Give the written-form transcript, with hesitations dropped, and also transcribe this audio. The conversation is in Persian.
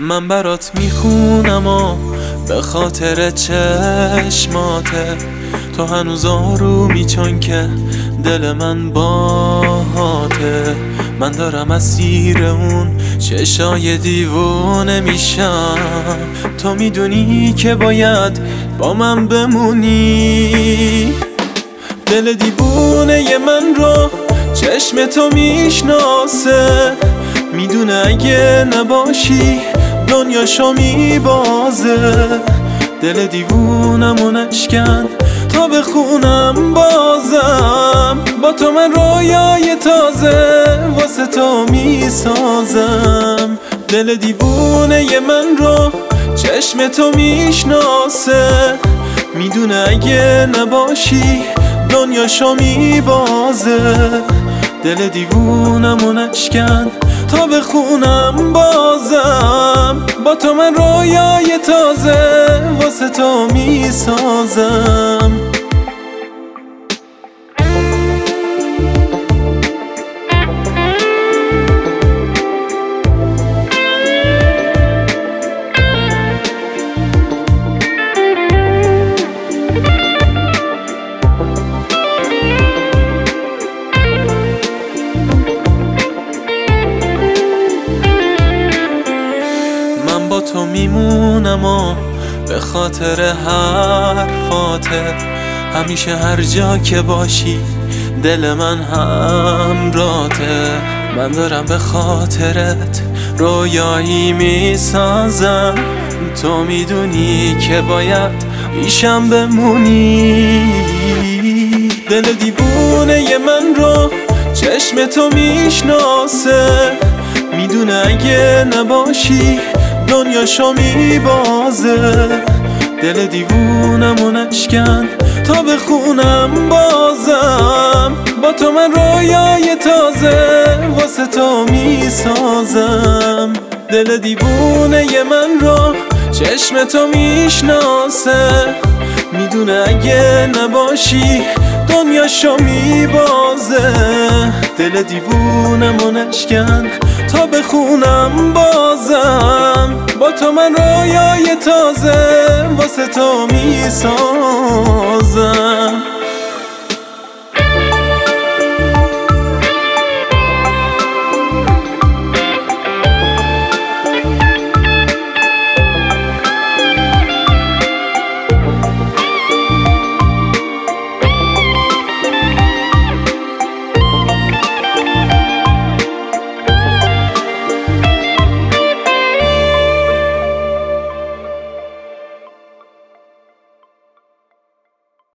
من برات میخونم و به خاطر چشماته، تو هنوز آرومی چون که دل من باهاته. من دارم اسیر اون چشای دیوونه میشم، تو میدونی که باید با من بمونی. دل دیوونه من رو چشم تو میشناسه، میدونه اگه نباشی دنیاشو میبازه. دل دیوونمو نشکن تا بخونم بازم، با تو من رویای تازه واسه تو میسازم. دل دیوونه من رو چشم تو میشناسه، میدونه اگه نباشی دنیاشو میبازه. دل دیوونمو نشکن تا بخونم بازم، با تو من رویای تازه واسه تو میسازم. با تو میمونم و به خاطر حرفاته، همیشه هر جا که باشی دل من همراته. من دارم به خاطرت رویایی میسازم، تو میدونی که باید پیشم بمونی. دل دیوونه من رو چشم تو میشناسه، میدونه اگه نباشی دنیاشو میبازه. دل دیوونمو نشکن تا بخونم بازم، با تو من رویای تازه واسه تو میسازم. دل دیوونه من رو چشم تو میشناسه، میدونه اگه نباشی دنیاشو میبازه. دل دیوونمو نشکن تا بخونم بازم، با تو من رویای تازه واسه تو میسازم.